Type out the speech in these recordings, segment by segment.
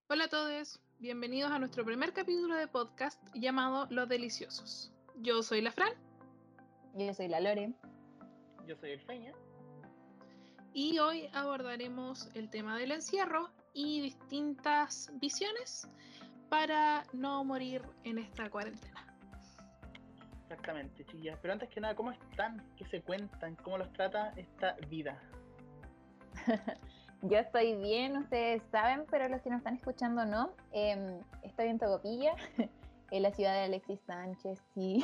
Hola a todos, bienvenidos a nuestro primer capítulo de podcast llamado Los Deliciosos. Yo soy la Fran Yo soy la Lore. Yo soy el Feña. y hoy abordaremos el tema del encierro y distintas visiones para no morir en esta cuarentena. Exactamente, chillas. Pero antes que nada, ¿cómo están? ¿Qué se cuentan? ¿Cómo los trata esta vida? Yo estoy bien, ustedes saben, pero los que nos están escuchando no. Estoy en Tocopilla, en la ciudad de Alexis Sánchez, sí.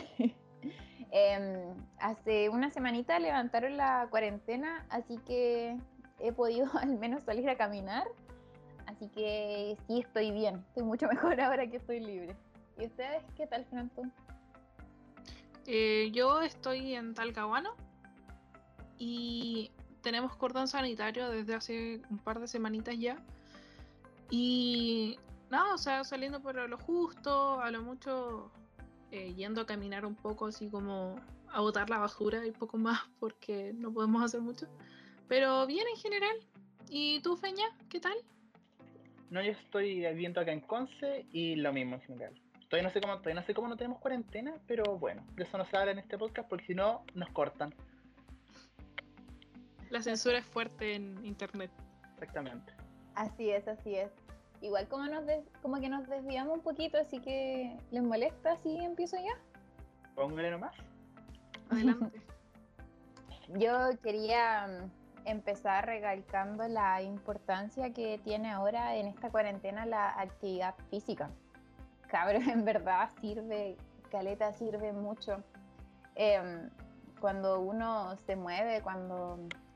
Hace una semanita levantaron la cuarentena, así que he podido al menos salir a caminar. Así que sí, estoy bien, estoy mucho mejor ahora que estoy libre. ¿Y ustedes qué tal, Franton? Yo estoy en Talcahuano y tenemos cordón sanitario desde hace un par de semanitas ya. Y nada, o sea, saliendo por lo justo, a lo mucho yendo a caminar un poco, así como a botar la basura y poco más, porque no podemos hacer mucho. Pero bien en general. ¿Y tú, Feña? ¿Qué tal? No, yo estoy viviendo acá en Conce y lo mismo en general. Todavía no sé cómo no tenemos cuarentena, pero bueno, de eso no se habla en este podcast porque si no, nos cortan. La censura es fuerte en internet. Exactamente. Así es, así es. Igual como que nos desviamos un poquito, así que ¿les molesta si empiezo yo? Póngale nomás. Adelante. Yo quería empezar recalcando la importancia que tiene ahora en esta cuarentena la actividad física. Cabrón, en verdad sirve, caleta sirve mucho. Em, Cuando uno se mueve, cuando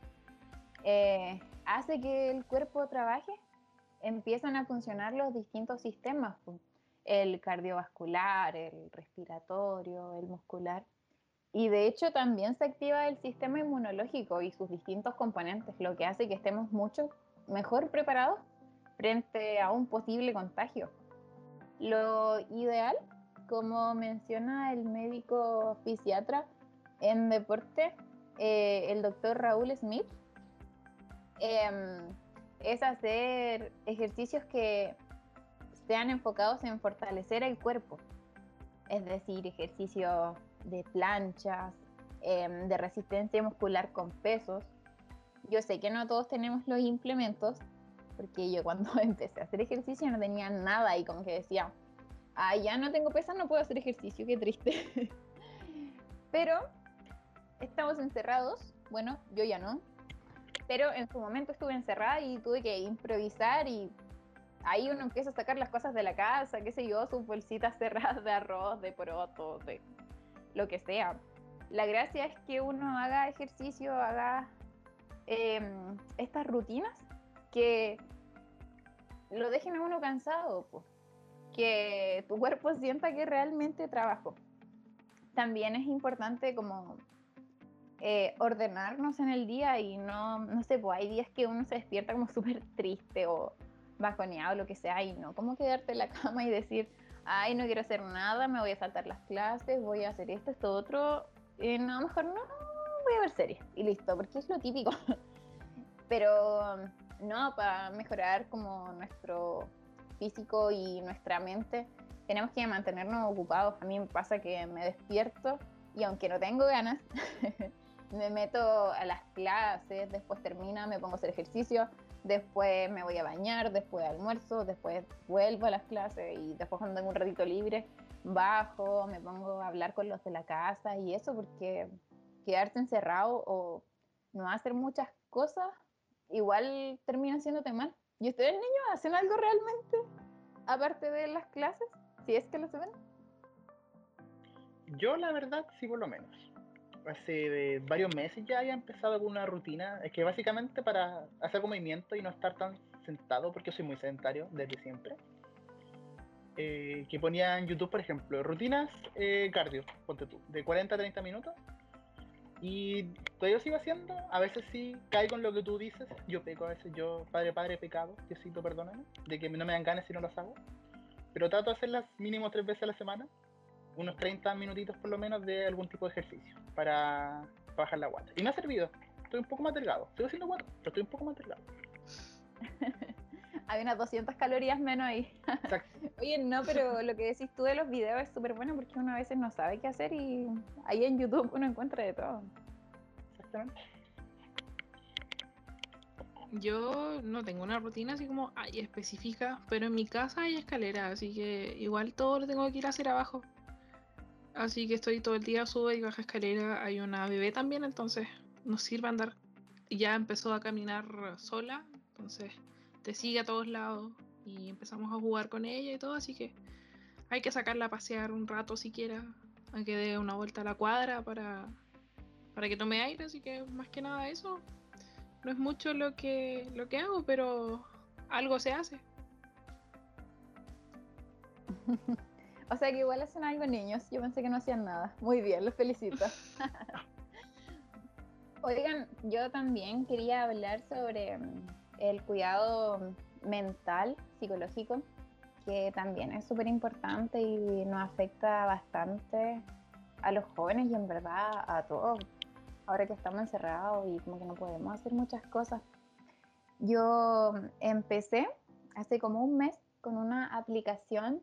hace que el cuerpo trabaje, empiezan a funcionar los distintos sistemas, pues, el cardiovascular, el respiratorio, el muscular. Y de hecho también se activa el sistema inmunológico y sus distintos componentes, lo que hace que estemos mucho mejor preparados frente a un posible contagio. Lo ideal, como menciona el médico fisiatra en deporte, el doctor Raúl Smith, eh, es hacer ejercicios que sean enfocados en fortalecer el cuerpo, es decir, ejercicios de planchas, de resistencia muscular con pesos. Yo sé que no todos tenemos los implementos, porque yo cuando empecé a hacer ejercicio no tenía nada y como que decía, ya no tengo pesas, no puedo hacer ejercicio, qué triste. Pero estamos encerrados, bueno, yo ya no, pero en su momento estuve encerrada y tuve que improvisar y ahí uno empieza a sacar las cosas de la casa, qué sé yo, sus bolsitas cerradas de arroz, de poroto, de lo que sea. La gracia es que uno haga ejercicio, haga estas rutinas que lo dejen a uno cansado, po, que tu cuerpo sienta que realmente trabajo. También es importante como ordenarnos en el día y no sé, pues hay días que uno se despierta como súper triste o bajoneado, lo que sea, y no como quedarte en la cama y decir, ay, no quiero hacer nada, me voy a saltar las clases, voy a hacer esto, otro. No, mejor no, voy a ver series y listo, porque es lo típico. Pero no, para mejorar como nuestro físico y nuestra mente, tenemos que mantenernos ocupados. A mí me pasa que me despierto y aunque no tengo ganas, me meto a las clases, después termina, me pongo a hacer ejercicio, después me voy a bañar, después almuerzo, después vuelvo a las clases y después cuando tengo un ratito libre, bajo, me pongo a hablar con los de la casa y eso, porque quedarse encerrado o no hacer muchas cosas igual termina haciéndote mal. ¿Y ustedes, niños, hacen algo realmente aparte de las clases? Si es que lo ven. Yo la verdad sí por lo menos. Hace varios meses ya había empezado con una rutina, es que básicamente para hacer movimiento y no estar tan sentado, porque soy muy sedentario desde siempre, que ponía en YouTube, por ejemplo, rutinas cardio, ponte tú, de 40 a 30 minutos, y todavía lo sigo haciendo, a veces sí caigo en lo que tú dices, yo peco a veces, yo, padre pecado, Diosito perdóname, de que no me dan ganas si no los hago, pero trato de hacerlas mínimo 3 veces a la semana, unos 30 minutitos por lo menos de algún tipo de ejercicio para bajar la guata. Y me ha servido. Estoy un poco más delgado. Estoy haciendo guata, pero estoy un poco más delgado. Hay unas 200 calorías menos ahí. Exacto. Oye, no, pero lo que decís tú de los videos es súper bueno porque uno a veces no sabe qué hacer y ahí en YouTube uno encuentra de todo. Exactamente. Yo no tengo una rutina así como específica, pero en mi casa hay escalera, así que igual todo lo tengo que ir a hacer abajo. Así que estoy todo el día, sube y baja escalera. Hay una bebé también, entonces nos sirve andar. Ya empezó a caminar sola, entonces te sigue a todos lados y empezamos a jugar con ella y todo, así que hay que sacarla a pasear un rato siquiera, a que dé una vuelta a la cuadra para que tome aire, así que más que nada eso. No es mucho lo que hago, pero algo se hace. O sea que igual hacen algo niños. Yo pensé que no hacían nada. Muy bien, los felicito. Oigan, yo también quería hablar sobre el cuidado mental, psicológico, que también es súper importante y nos afecta bastante a los jóvenes y en verdad a todos. Ahora que estamos encerrados y como que no podemos hacer muchas cosas. Yo empecé hace como un mes con una aplicación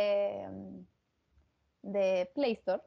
de Play Store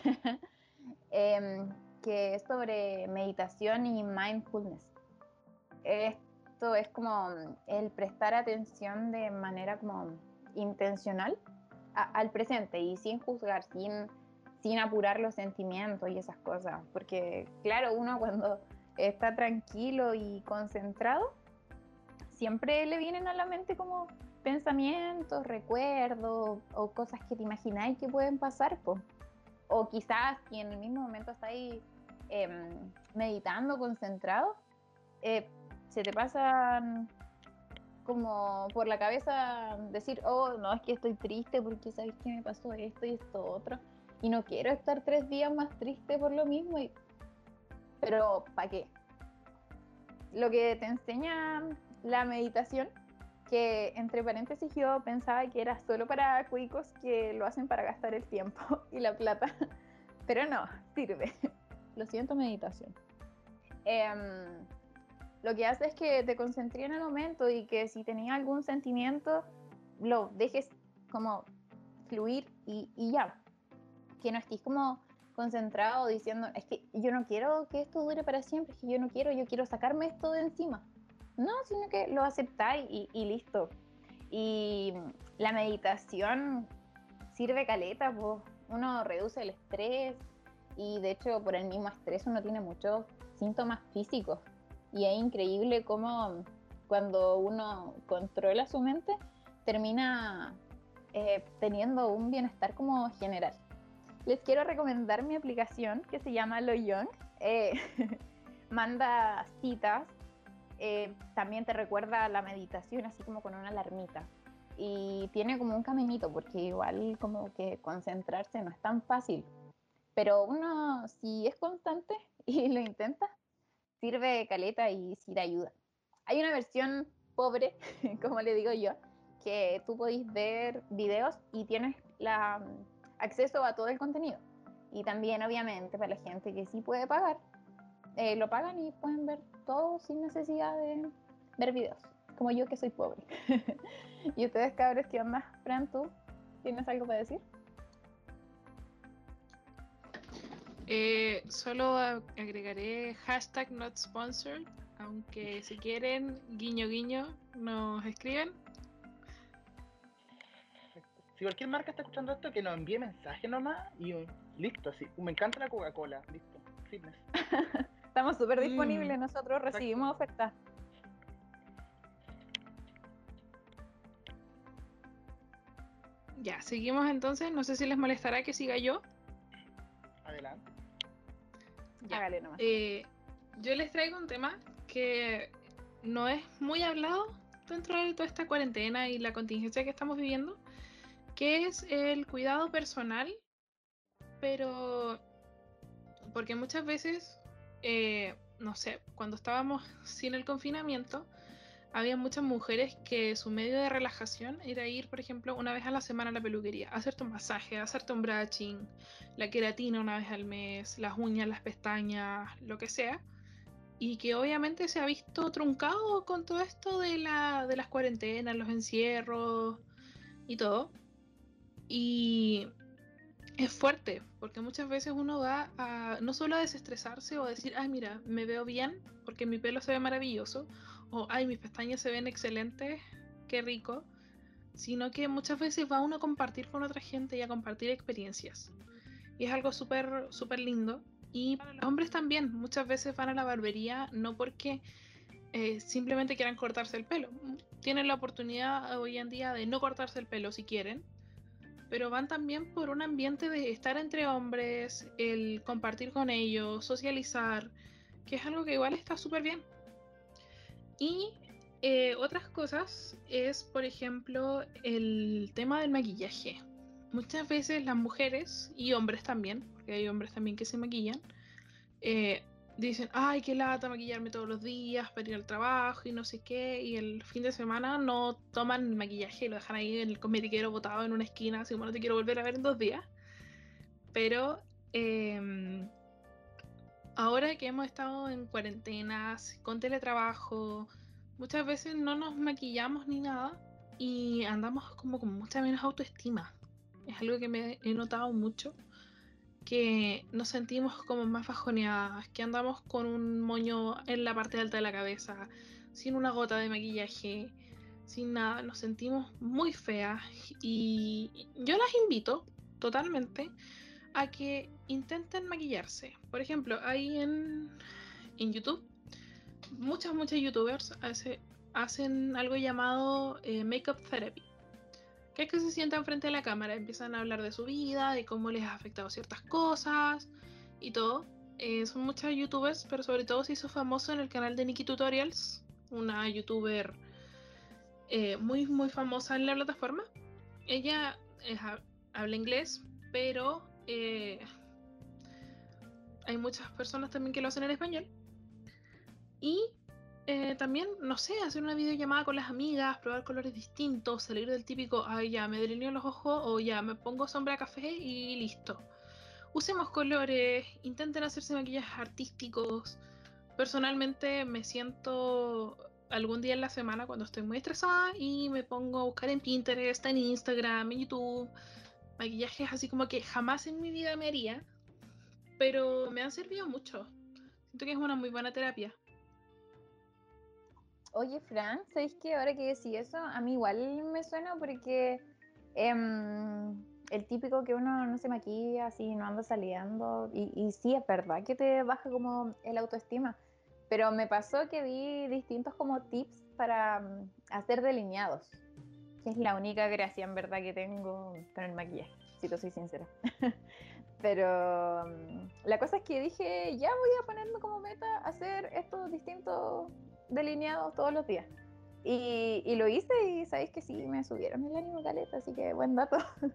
que es sobre meditación y mindfulness. Esto es como el prestar atención de manera como intencional al presente y sin juzgar, sin apurar los sentimientos y esas cosas. Porque claro, uno cuando está tranquilo y concentrado, siempre le vienen a la mente como pensamientos, recuerdos o cosas que te imagináis que pueden pasar, po. O quizás si en el mismo momento estáis meditando, concentrado, se te pasan como por la cabeza decir, oh, no, es que estoy triste porque sabéis que me pasó esto y esto otro, y no quiero estar 3 días más triste por lo mismo, pero ¿para qué? Lo que te enseña la meditación, que entre paréntesis yo pensaba que era solo para cuicos que lo hacen para gastar el tiempo y la plata, pero no, sirve. Lo siento, meditación. Lo que hace es que te concentres en el momento y que si tenías algún sentimiento, lo dejes como fluir y ya. Que no estés como concentrado diciendo, es que yo no quiero que esto dure para siempre, es que yo quiero sacarme esto de encima. No, sino que lo aceptáis y listo. Y la meditación sirve caleta, pues uno reduce el estrés y de hecho por el mismo estrés uno tiene muchos síntomas físicos y es increíble cómo cuando uno controla su mente termina teniendo un bienestar como general. Les quiero recomendar mi aplicación que se llama Loyoung. Manda citas, también te recuerda la meditación así como con una alarmita y tiene como un caminito porque igual como que concentrarse no es tan fácil, pero uno si es constante y lo intenta, sirve caleta y sí te ayuda. Hay una versión pobre, como le digo yo, que tú podéis ver videos y tienes acceso a todo el contenido. Y también, obviamente, para la gente que sí puede pagar, lo pagan y pueden ver todo sin necesidad de ver videos, como yo que soy pobre. ¿Y ustedes, cabros, qué onda? Fran, ¿tú tienes algo para decir? Solo agregaré hashtag not sponsored, aunque si quieren, guiño guiño, nos escriben. Si cualquier marca está escuchando esto, que nos envíe mensaje nomás y listo, así. Me encanta la Coca-Cola, listo. Fitness. Estamos súper disponibles, nosotros recibimos ofertas. Ya, seguimos entonces. No sé si les molestará que siga yo. Adelante. Ya. Hágale nomás. Yo les traigo un tema que no es muy hablado dentro de toda esta cuarentena y la contingencia que estamos viviendo, que es el cuidado personal, pero porque muchas veces, no sé, cuando estábamos sin el confinamiento, había muchas mujeres que su medio de relajación era ir, por ejemplo, una vez a la semana a la peluquería, hacerte un masaje, hacerte un brushing, la queratina una vez al mes, las uñas, las pestañas, lo que sea. y que obviamente se ha visto truncado con todo esto de las cuarentenas, los encierros y todo. Y es fuerte, porque muchas veces uno va a no solo a desestresarse o a decir, ay, mira, me veo bien porque mi pelo se ve maravilloso, o ay, mis pestañas se ven excelentes, qué rico, sino que muchas veces va uno a compartir con otra gente y a compartir experiencias. Y es algo súper, súper lindo. Y para los hombres también, muchas veces van a la barbería no porque simplemente quieran cortarse el pelo. Tienen la oportunidad hoy en día de no cortarse el pelo si quieren, pero van también por un ambiente de estar entre hombres, el compartir con ellos, socializar, que es algo que igual está súper bien. Y otras cosas es, por ejemplo, el tema del maquillaje. Muchas veces las mujeres y hombres también, porque hay hombres también que se maquillan, eh, dicen, ay, qué lata maquillarme todos los días para ir al trabajo y no sé qué, y el fin de semana no toman el maquillaje y lo dejan ahí en el cosmetiquero botado en una esquina, así como no te quiero volver a ver en 2 días. Pero ahora que hemos estado en cuarentenas, con teletrabajo, muchas veces no nos maquillamos ni nada y andamos como con mucha menos autoestima. Es algo que me he notado mucho, que nos sentimos como más bajoneadas, que andamos con un moño en la parte alta de la cabeza, sin una gota de maquillaje, sin nada, nos sentimos muy feas y yo las invito totalmente a que intenten maquillarse. Por ejemplo, ahí en YouTube, muchos youtubers hacen algo llamado Makeup Therapy, que es que se sientan frente a la cámara, empiezan a hablar de su vida, de cómo les ha afectado ciertas cosas y todo. Son muchas youtubers, pero sobre todo se hizo famoso en el canal de Nikki Tutorials, una youtuber muy muy famosa en la plataforma. Ella habla inglés, pero hay muchas personas también que lo hacen en español. Y también, no sé, hacer una videollamada con las amigas, probar colores distintos, salir del típico, ay, ya me delineo los ojos o ya me pongo sombra café y listo. Usemos colores, intenten hacerse maquillajes artísticos. Personalmente me siento algún día en la semana cuando estoy muy estresada y me pongo a buscar en Pinterest, en Instagram, en YouTube, maquillajes así como que jamás en mi vida me haría, pero me han servido mucho. Siento que es una muy buena terapia. Oye, Fran, ¿sabéis qué? Ahora que decís eso, a mí igual me suena porque el típico que uno no se maquilla, así no anda saliendo, y sí, es verdad que te baja como el autoestima, pero me pasó que vi distintos como tips para hacer delineados, que es la única gracia en verdad que tengo con el maquillaje, si te soy sincera. Pero la cosa es que dije, ya voy a ponerme como meta hacer estos distintos delineados todos los días. Y lo hice y sabéis que sí, me subieron el ánimo caleta, así que buen dato.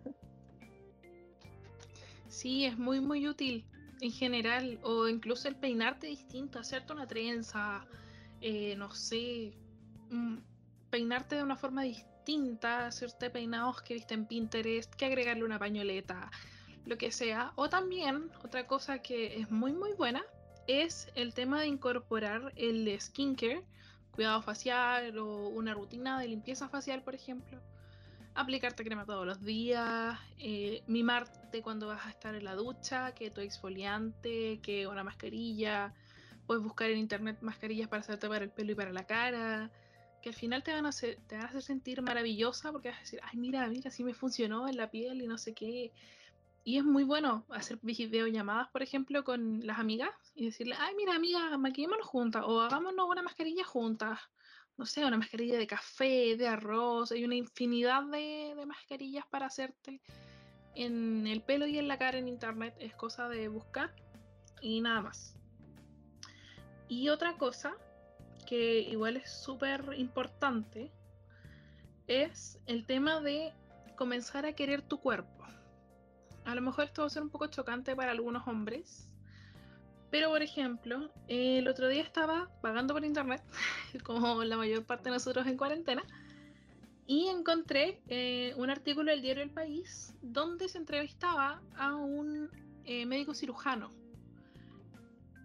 Sí, es muy muy útil en general, o incluso el peinarte distinto, hacerte una trenza, no sé, mm, peinarte de una forma distinta, hacerte peinados que viste en Pinterest, que agregarle una pañoleta, lo que sea. O también, otra cosa que es muy muy buena, es el tema de incorporar el skincare, cuidado facial o una rutina de limpieza facial, por ejemplo. Aplicarte crema todos los días, mimarte cuando vas a estar en la ducha, que tu exfoliante, que una mascarilla. Puedes buscar en internet mascarillas para hacerte para el pelo y para la cara, que al final te van a hacer sentir maravillosa porque vas a decir, ay, mira, mira, sí me funcionó en la piel y no sé qué. Y es muy bueno hacer videollamadas, por ejemplo, con las amigas y decirle, ay, mira, amiga, maquillémonos juntas o hagámonos una mascarilla juntas. No sé, una mascarilla de café, de arroz. Hay una infinidad de mascarillas para hacerte en el pelo y en la cara en internet. Es cosa de buscar y nada más. Y otra cosa que igual es súper importante es el tema de comenzar a querer tu cuerpo. A lo mejor esto va a ser un poco chocante para algunos hombres, pero por ejemplo, el otro día estaba pagando por internet, como la mayor parte de nosotros en cuarentena, y encontré un artículo del diario El País donde se entrevistaba a un médico cirujano.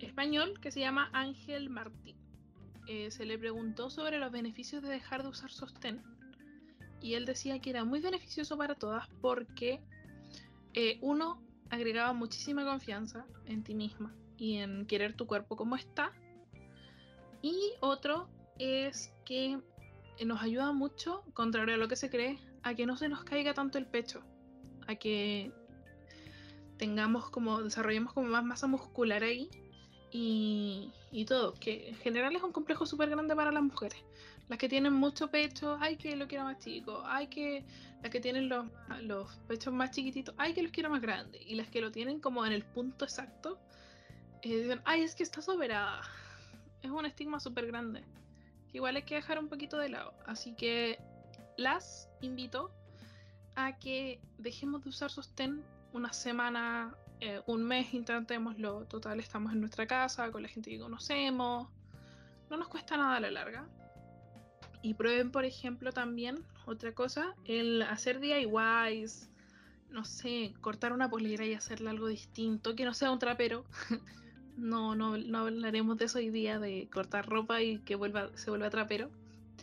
español que se llama Ángel Martín. Se le preguntó sobre los beneficios de dejar de usar sostén y él decía que era muy beneficioso para todas porque uno, agregaba muchísima confianza en ti misma y en querer tu cuerpo como está, y otro es que nos ayuda mucho, contrario a lo que se cree, a que no se nos caiga tanto el pecho, a que desarrollemos como más masa muscular ahí y todo, que en general es un complejo súper grande para las mujeres. Las que tienen mucho pecho, hay que lo quiero más chico, las que tienen los pechos más chiquititos, hay que los quiero más grandes, y las que lo tienen como en el punto exacto, dicen, ay, es que está soberada. Es un estigma súper grande, que igual hay que dejar un poquito de lado. Así que las invito a que dejemos de usar sostén una semana, un mes, intentémoslo. Total, estamos en nuestra casa, con la gente que conocemos. No nos cuesta nada a la larga. Y prueben, por ejemplo, también otra cosa, el hacer DIYs, no sé, cortar una polera y hacerle algo distinto, que no sea un trapero. No hablaremos de eso hoy día, de cortar ropa y que se vuelva trapero.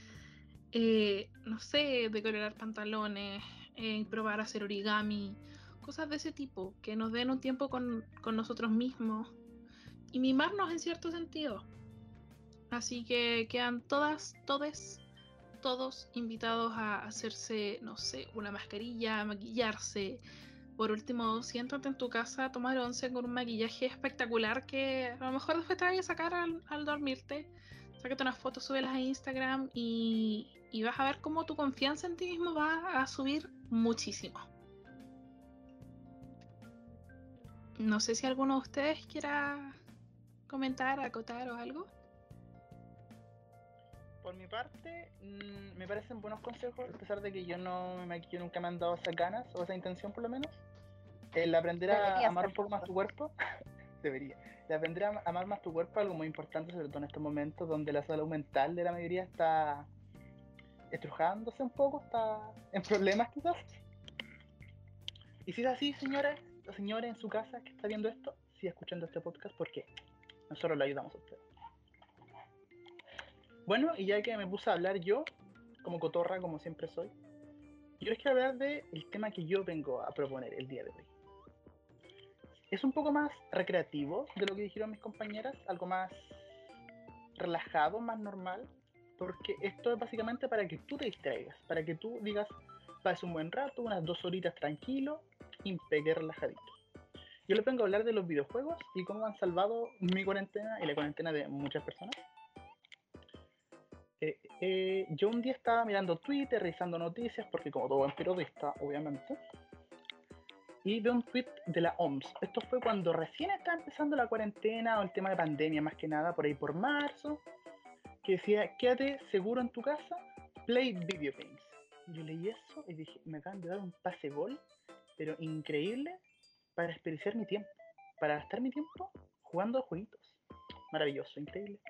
No sé, decorar pantalones, probar a hacer origami, cosas de ese tipo, que nos den un tiempo con nosotros mismos y mimarnos en cierto sentido. Así que quedan todos invitados a hacerse, no sé, una mascarilla, maquillarse. Por último, siéntate en tu casa, tomar once con un maquillaje espectacular que a lo mejor después te vayas a sacar al dormirte. Sácate unas fotos, súbelas a Instagram y vas a ver cómo tu confianza en ti mismo va a subir muchísimo. No sé si alguno de ustedes quiera comentar, acotar o algo. Por mi parte, me parecen buenos consejos, a pesar de que yo no me maquillo, nunca me han dado esas ganas, o esa intención por lo menos. El aprender a Debería amar ser un poco más tu cuerpo, debería. El aprender a amar más tu cuerpo es algo muy importante, sobre todo en estos momentos donde la salud mental de la mayoría está estrujándose un poco, está en problemas quizás. Y si es así, señores o señores en su casa que está viendo esto, siga escuchando este podcast porque nosotros le ayudamos a usted. Bueno, y ya que me puse a hablar yo, como cotorra, como siempre soy, yo les quiero hablar del tema que yo vengo a proponer el día de hoy. Es un poco más recreativo de lo que dijeron mis compañeras, algo más relajado, más normal, porque esto es básicamente para que tú te distraigas, para que tú digas, pases un buen rato, unas 2 horitas tranquilo, impeque relajadito. Yo les vengo a hablar de los videojuegos y cómo han salvado mi cuarentena y la cuarentena de muchas personas. Yo un día estaba mirando Twitter, revisando noticias, porque como todo buen periodista, obviamente, y veo un tweet de la OMS. Esto fue cuando recién estaba empezando la cuarentena o el tema de pandemia, más que nada, por ahí por marzo, que decía, quédate seguro en tu casa, play video games. Yo leí eso y dije, me acaban de dar un pase gol, pero increíble, para desperdiciar mi tiempo, para gastar mi tiempo jugando a jueguitos. Maravilloso, increíble.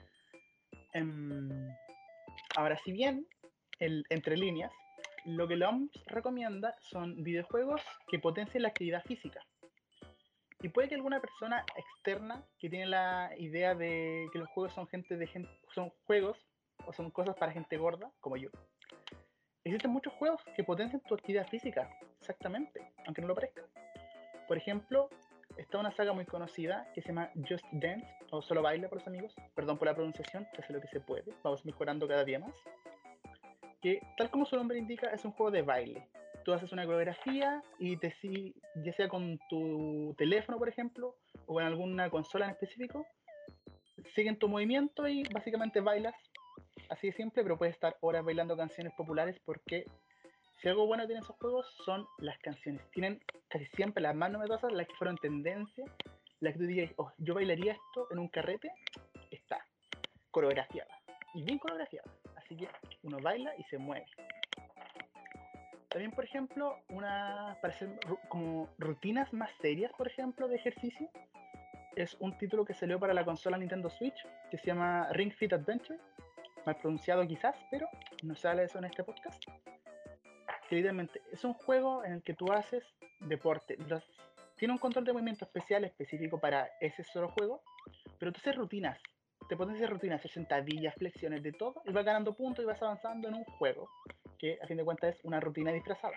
Ahora, si bien, entre líneas, lo que la OMS recomienda son videojuegos que potencien la actividad física. Y puede que alguna persona externa que tiene la idea de que los juegos son juegos o son cosas para gente gorda, como yo. Existen muchos juegos que potencian tu actividad física, exactamente, aunque no lo parezca. Por ejemplo, está una saga muy conocida que se llama Just Dance, o Solo Baila por los amigos. Perdón por la pronunciación, que hace lo que se puede. Vamos mejorando cada día más. Que, tal como su nombre indica, es un juego de baile. Tú haces una coreografía y ya sea con tu teléfono, por ejemplo, o con alguna consola en específico, siguen tu movimiento y básicamente bailas. Así de simple, pero puedes estar horas bailando canciones populares porque si algo bueno tienen esos juegos son las canciones. Tienen casi siempre las más novedosas, las que fueron tendencia, las que tú digas, oh, yo bailaría esto en un carrete, está coreografiada. Y bien coreografiada. Así que uno baila y se mueve. También, por ejemplo, para hacer como rutinas más serias, por ejemplo, de ejercicio, es un título que salió para la consola Nintendo Switch, que se llama Ring Fit Adventure. Mal pronunciado quizás, pero no sale eso en este podcast. Que literalmente es un juego en el que tú haces deporte. Tiene un control de movimiento especial específico para ese solo juego, Pero tú haces rutinas, te pones a hacer rutinas, hacer sentadillas, flexiones, de todo, y vas ganando puntos y vas avanzando en un juego, que a fin de cuentas es una rutina disfrazada.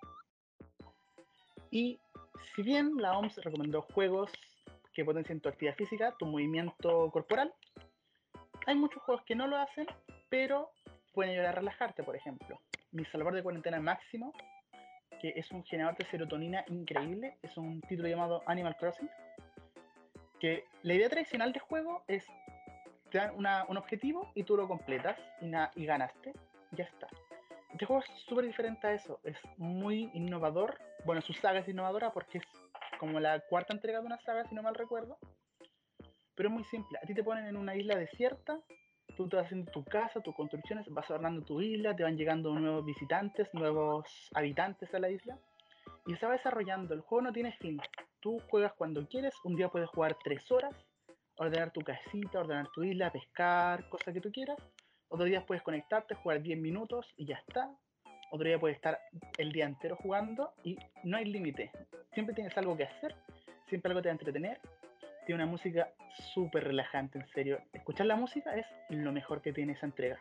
Y si bien la OMS recomendó juegos que potencien tu actividad física, tu movimiento corporal, hay muchos juegos que no lo hacen, pero pueden ayudar a relajarte, por ejemplo. Mi Salvador de Cuarentena Máximo, que es un generador de serotonina increíble, es un título llamado Animal Crossing, que la idea tradicional de juego es, te dan un objetivo y tú lo completas y ganaste, ya está. Este juego es súper diferente a eso, es muy innovador, bueno, su saga es innovadora porque es como la cuarta entrega de una saga, si no mal recuerdo, pero es muy simple, a ti te ponen en una isla desierta, tú te vas haciendo tu casa, tus construcciones, vas adornando tu isla, te van llegando nuevos visitantes, nuevos habitantes a la isla, y se va desarrollando. El juego no tiene fin. Tú juegas cuando quieres, un día puedes jugar 3 horas, ordenar tu casita, ordenar tu isla, pescar, cosas que tú quieras. Otro día puedes conectarte, jugar 10 minutos y ya está. Otro día puedes estar el día entero jugando y no hay límite. Siempre tienes algo que hacer, siempre algo te va a entretener. Tiene una música súper relajante, en serio. Escuchar la música es lo mejor que tiene esa entrega.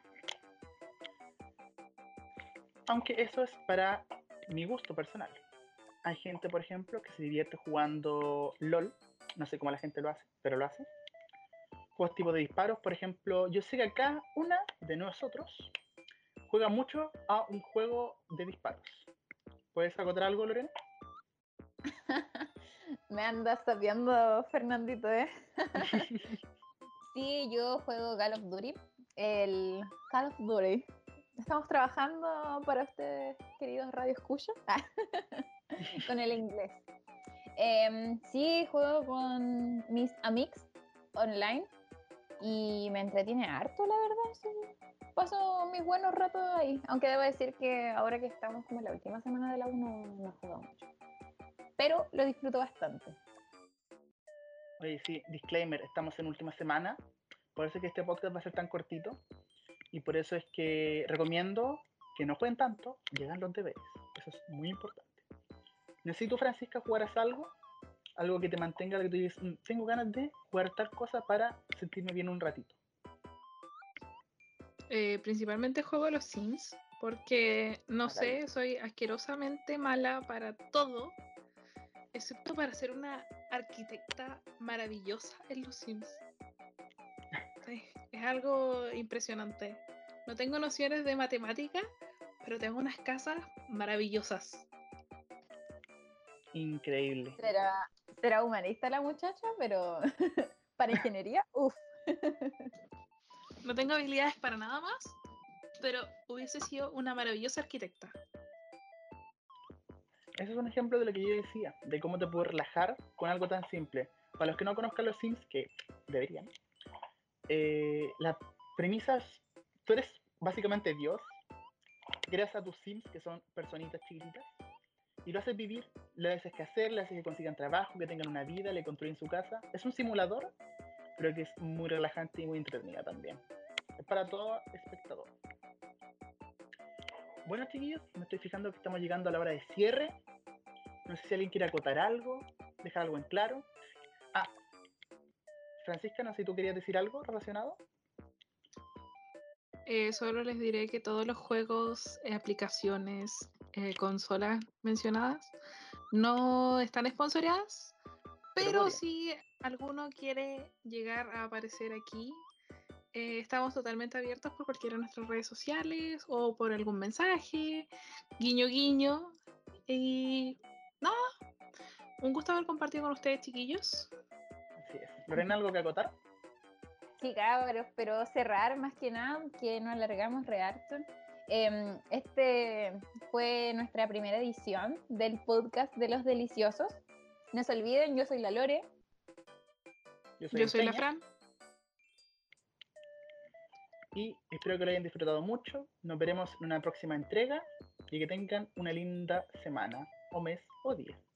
Aunque eso es para mi gusto personal. Hay gente, por ejemplo, que se divierte jugando LOL. No sé cómo la gente lo hace, pero lo hace. Juegos tipo de disparos, por ejemplo. Yo sé que acá una de nosotros juega mucho a un juego de disparos. ¿Puedes acotar algo, Lorena? Me andas sapeando, Fernandito, ¿eh? Sí, yo juego Call of Duty. El Call of Duty. Estamos trabajando para ustedes, queridos Radio Escucha, con el inglés. Sí, juego con mis amigos online y me entretiene harto, la verdad. Sí. Paso mis buenos ratos ahí, aunque debo decir que ahora que estamos como en la última semana de la U no he jugado mucho, pero lo disfruto bastante. Oye, sí, disclaimer, estamos en última semana. Por eso es que este podcast va a ser tan cortito. Y por eso es que recomiendo que no jueguen tanto, llegan los deberes. Eso es muy importante. Necesito, Francisca, jugaras algo, algo que te mantenga, que tú digas, tengo ganas de jugar tal cosa para sentirme bien un ratito. Principalmente juego a los Sims porque, no Hágalo. sé, soy asquerosamente mala para todo, excepto para ser una arquitecta maravillosa en los Sims. Sí, es algo impresionante. No tengo nociones de matemática, pero tengo unas casas maravillosas. Increíble. Será humanista la muchacha, pero para ingeniería, uff. No tengo habilidades para nada más, pero hubiese sido una maravillosa arquitecta. Ese es un ejemplo de lo que yo decía, de cómo te puedes relajar con algo tan simple. Para los que no conozcan los Sims, que deberían, la premisa es, tú eres básicamente Dios, creas a tus Sims, que son personitas chiquititas, y lo haces vivir, le haces que hacer, le haces que consigan trabajo, que tengan una vida, le construyen su casa. Es un simulador, pero que es muy relajante y muy entretenida también. Es para todo espectador. Bueno, chiquillos, me estoy fijando que estamos llegando a la hora de cierre. No sé si alguien quiere acotar algo, dejar algo en claro. Ah, Francisca, no sé si tú querías decir algo relacionado. Solo les diré que todos los juegos, aplicaciones, consolas mencionadas no están sponsoreadas, Pero pero podrían. si alguno quiere llegar a aparecer aquí, estamos totalmente abiertos por cualquiera de nuestras redes sociales o por algún mensaje, guiño guiño. Y nada, un gusto haber compartido con ustedes, chiquillos. Así es. Lorena, ¿algo que acotar? Sí, cabros, pero cerrar más que nada, que no alargamos re harto. Este fue nuestra primera edición del podcast de los deliciosos. No se olviden, yo soy la Lore. Yo soy Yo el soy la Peña. Fran. Y espero que lo hayan disfrutado mucho. Nos veremos en una próxima entrega y que tengan una linda semana, o mes, o día.